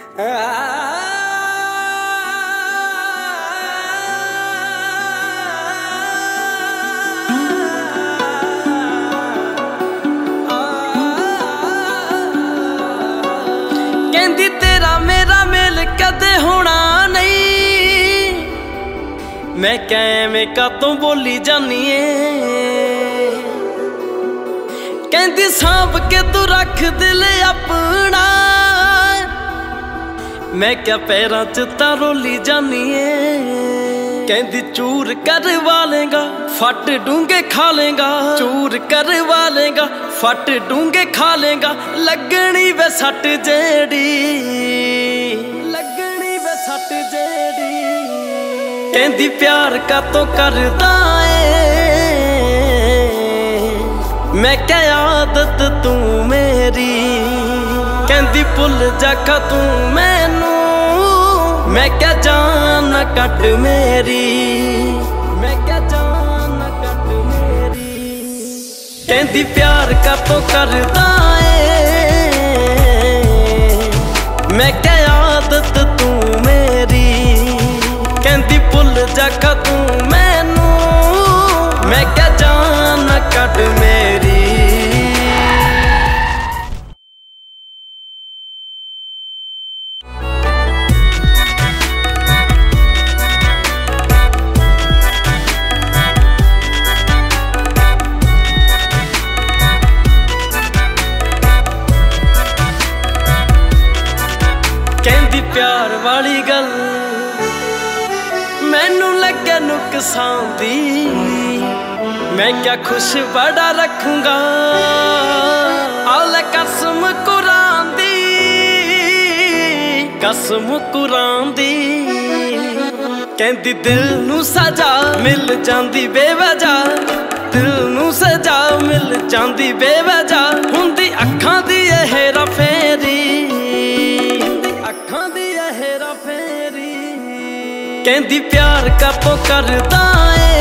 कहंदी तेरा मेरा मेल कदे होना नहीं, मैं कैवें कातों बोली जानी है। कहंदी सांभ के तू रख दिल अपना, मैं क्या पैरां च रोली जानी है। कहंदी चूर करवा लेगा फट डूंगे खा लेगा, चूर करवा लेगा फट डूंगे खा लेगा। लगनी वे सट जेड़ी, लगनी वे सट जेड़ी। कहंदी प्यार का तो करदा है, मैं क्या आदत तू मेरी। कहंदी भुल जाखा तू मैनू, मैं क्या जान कट मेरी, मैं क्या जान कट मेरी। कहंदी प्यार का तो करदा है, मैं क्या आदत तू मेरी। कहंदी भुल जाखा तू मैनू, मैं क्या जान कट मेरी। कहंदी प्यार वाली गल मैनू लगे नुकसान दी, मैं क्या खुश बड़ा रखूंगा आले कसम कुरान दी, कसम कुरान दी। कहंदी दिल नू सजा मिल जांदी बेवजह, दिल नू सजा मिल जांदी बेवजह। हुंदी अखां दी हेरा फेरी, अखां दी हेरा फेरी। कहंदी प्यार का तो करदा है,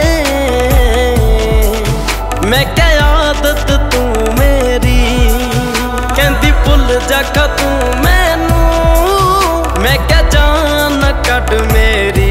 मैं क्या आदत तू मेरी। कहंदी भुल जाखा तू मैनू, मैं क्या जान कट मेरी।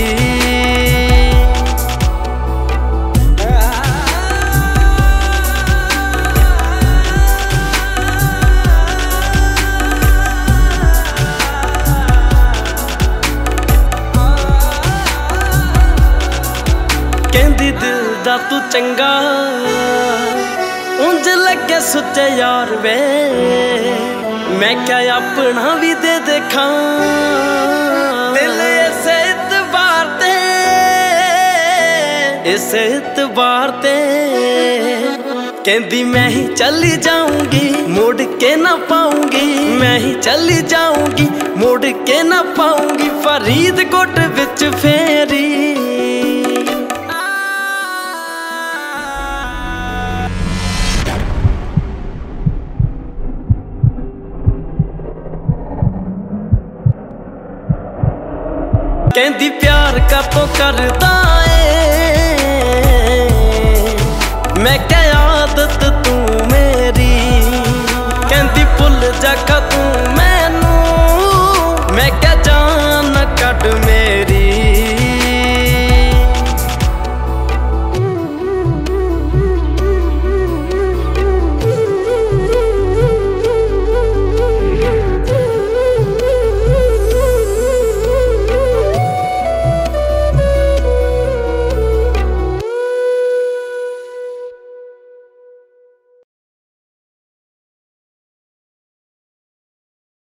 कहंदी दिल दा तू चंगा उंज लगे सुच्चे यार वे, मैं क्या अपना भी दे देखा दिल इसे इतबार ते, इसे इतबार ते। कहंदी मैं ही चली जाऊंगी मुड़ के ना पाऊंगी, मैं ही चली जाऊंगी मुड़ के ना पाऊंगी। फरीदकोट विच फेरी, कहंदी प्यार का तो करदा है, मैं